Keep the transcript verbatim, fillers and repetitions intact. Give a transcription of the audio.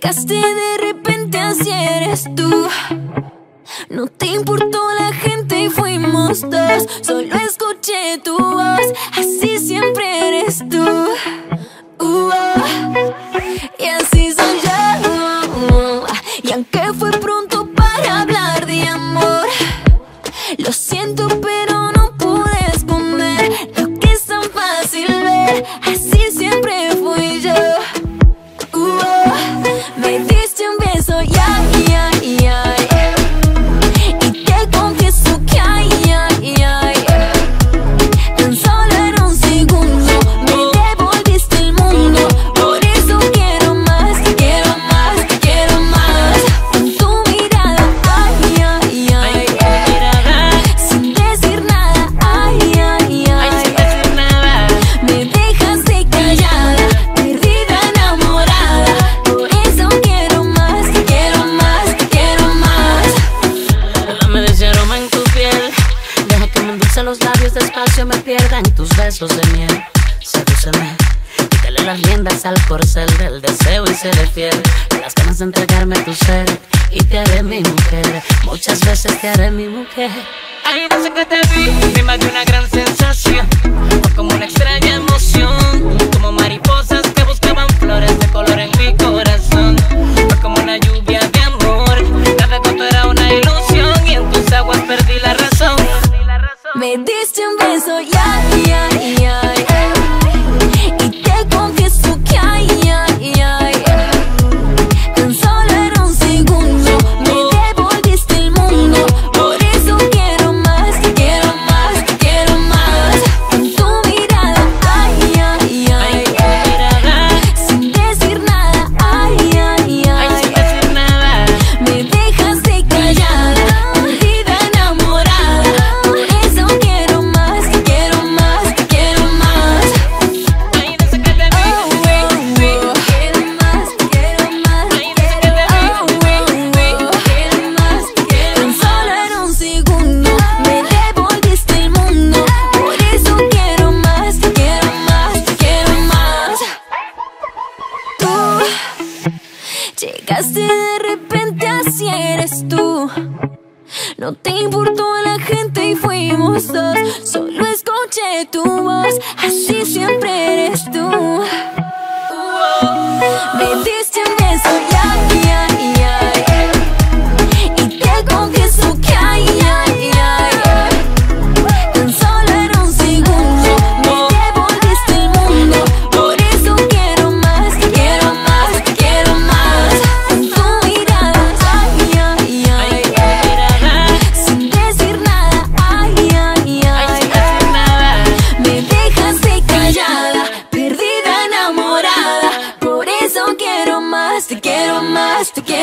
Llegaste de repente, así eres tú. No te importó la gente y fuimos dos. Solo escuché tu voz, así siempre eres tú. uh, oh. Y así soy yo. Y aunque fue pronto para hablar de amor, lo siento pero no pude esconder lo que es tan fácil ver. Así siempre fui yo. uh, oh. Me diste un beso, ya, ya, ya, ya. Y te confieso que ay, ay, ay, tan solo era un segundo, me devolviste el mundo. Por eso quiero más, quiero más, quiero más. Con tu mirada, ay, ay, ay, ay. Sin decir nada, ay, ay, ay, me dejaste callada, perdida, enamorada. Por eso quiero más, quiero más, quiero más. Dame de ese aroma en tu piel, deja que me endulce los labios despacio, me pierda en tus besos de miel. Sedúceme, quítale las riendas al corcel del deseo y seré fiel. Las ganas de entregarme tu ser y te haré mi mujer. Muchas veces te haré mi mujer. Ay, no sé que te vi, me invadió una gran sensación. Fue como una extraña emoción, como mariposas que buscaban flores de color en mi corazón. Fue como una lluvia de amor, cada gota era una ilusión y en tus aguas perdí la razón. Me diste un beso, ya, ya, ya, ya. Y te confieso que ay, ay, ay, tan solo era un segundo, me devolviste el mundo. Por eso quiero más, quiero más, quiero más. Con tu mirada, ay, ay, ay, ay. Sin decir nada, ay, ay, ay. Me dejaste callada, perdida, enamorada. Por eso quiero más, quiero más, quiero más. Ay, no sé que te vi, Oh, oh, oh. Quiero más, quiero más. Oh, oh, oh. Quiero más, quiero tan solo era un segundo, me devolviste el mundo. Por eso quiero más, quiero más, quiero más. Tú llegaste de repente, así eres tú. No te importó la gente y fuimos dos. Solo escuché tu voz, así siempre eres tú. Me diste un beso, ya, ya, ya, ya. Y te confieso que ay, ay, ay, tan solo era un segundo, me devolviste el mundo. Por eso quiero más, quiero más, quiero más. Con tu mirada, ay, ay, ay, ay. Sin decir nada, ay, ay, ay. Me dejaste callada, perdida, enamorada. Por eso quiero más, te quiero más, te quiero